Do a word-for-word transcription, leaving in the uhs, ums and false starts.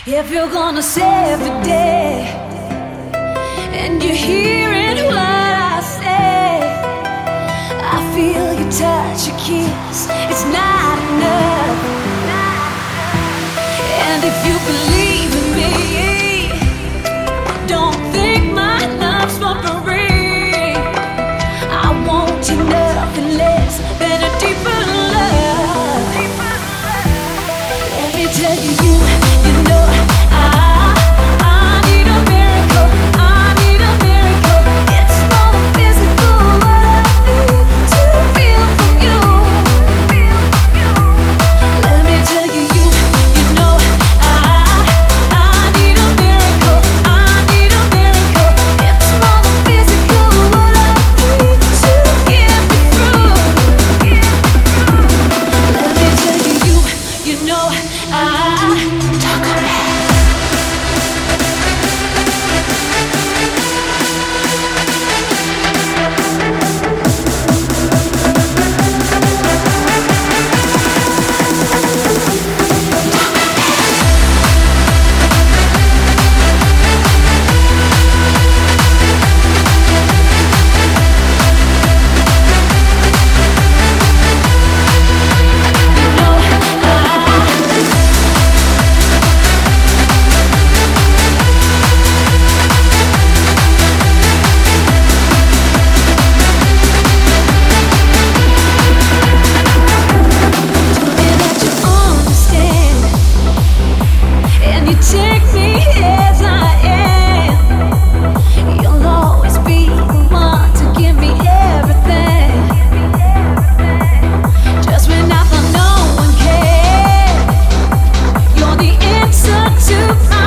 If you're gonna save the day and you're hearing what I say, I feel your touch, your kiss, it's not enough. And if you believe in me, don't think my love's for free. I want you nothing less than a deeper love. Let me tell you, you, you know I, I need a miracle. I need a miracle. It's more than physical, what I need to feel from you. Let me tell you, you, you know I, I need a miracle. I need a miracle. It's more than physical, what I need to get me through. Let me tell you, you, you know I. Take me as I am. You'll always be the one to give me everything. Just when I thought no one cared, you're the answer to my